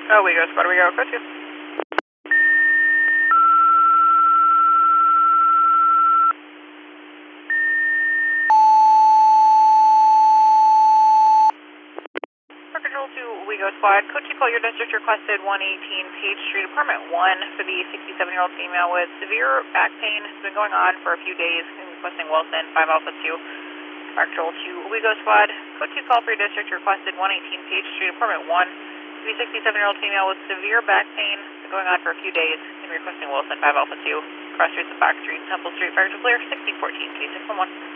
Oh, we go, squad, we go, code 2. For Control 2, we go, squad, code 2, call your district requested 118 Page Street, apartment 1 for the 67-year-old female with severe back pain. Has been going on for a few days, requesting Wilson, 5 Alpha 2. For Control 2, we go, squad, code 2, call for your district requested 118 Page Street, apartment 1 for the 67-year-old female with severe back pain. Has been going on for a few days, and requesting Wilson, 5 Alpha 2. Cross streets of Fox Street, Temple Street, fire to clear, 1614, K611.